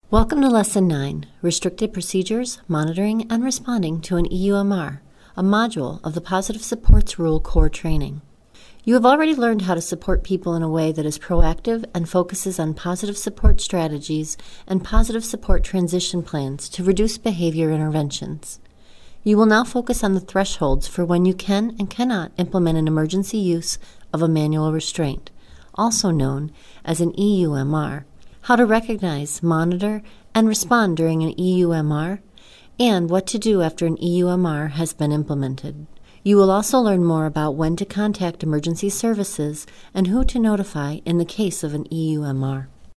Welcome to Lesson 9, Restricted Procedures, Monitoring, and Responding to an EUMR, a module of the Positive Supports Rule Core Training. You have already learned how to support people in a way that is proactive and focuses on positive support strategies and positive support transition plans to reduce behavior interventions. You will now focus on the thresholds for when you can and cannot implement an emergency use of a manual restraint, also known as an EUMR, how to recognize, monitor, and respond during an EUMR, and what to do after an EUMR has been implemented. You will also learn more about when to contact emergency services and who to notify in the case of an EUMR.